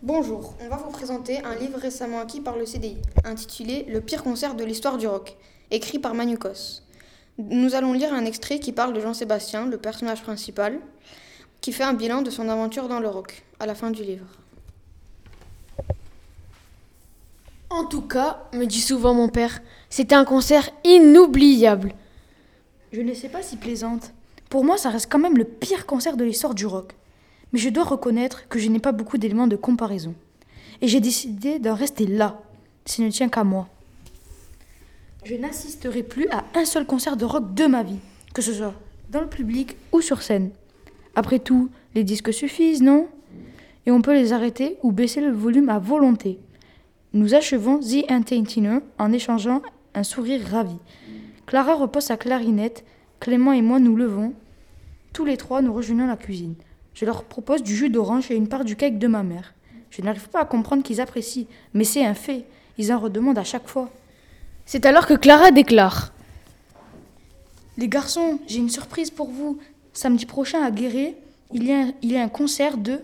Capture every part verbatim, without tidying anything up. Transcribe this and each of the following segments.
Bonjour, on va vous présenter un livre récemment acquis par le C D I, intitulé « Le pire concert de l'histoire du rock », écrit par Magnukos. Nous allons lire un extrait qui parle de Jean-Sébastien, le personnage principal, qui fait un bilan de son aventure dans le rock, à la fin du livre. En tout cas, me dit souvent mon père, c'était un concert inoubliable. Je ne sais pas si plaisante. Pour moi, ça reste quand même le pire concert de l'histoire du rock. Mais je dois reconnaître que je n'ai pas beaucoup d'éléments de comparaison. Et j'ai décidé d'en rester là, s'il ne tient qu'à moi. Je n'assisterai plus à un seul concert de rock de ma vie, que ce soit dans le public ou sur scène. Après tout, les disques suffisent, non ? Et on peut les arrêter ou baisser le volume à volonté. Nous achevons The Entertainer en échangeant un sourire ravi. Clara repose sa clarinette, Clément et moi nous levons. Tous les trois, nous rejoignons la cuisine. Je leur propose du jus d'orange et une part du cake de ma mère. Je n'arrive pas à comprendre qu'ils apprécient, mais c'est un fait. Ils en redemandent à chaque fois. C'est alors que Clara déclare. Les garçons, j'ai une surprise pour vous. Samedi prochain à Guéret, il y a un, il y a un concert de...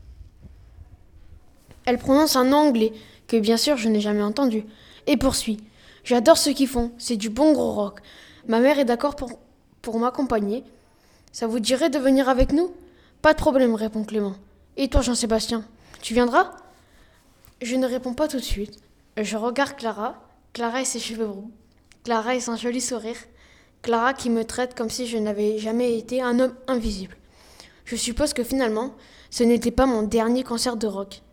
Elle prononce un nom anglais, que bien sûr je n'ai jamais entendu, et poursuit. J'adore ce qu'ils font, c'est du bon gros rock. Ma mère est d'accord pour, pour m'accompagner. Ça vous dirait de venir avec nous ? Pas de problème, répond Clément. Et toi, Jean-Sébastien, tu viendras ? Je ne réponds pas tout de suite. Je regarde Clara, Clara et ses cheveux roux, Clara et son joli sourire, Clara qui me traite comme si je n'avais jamais été un homme invisible. Je suppose que finalement, ce n'était pas mon dernier concert de rock.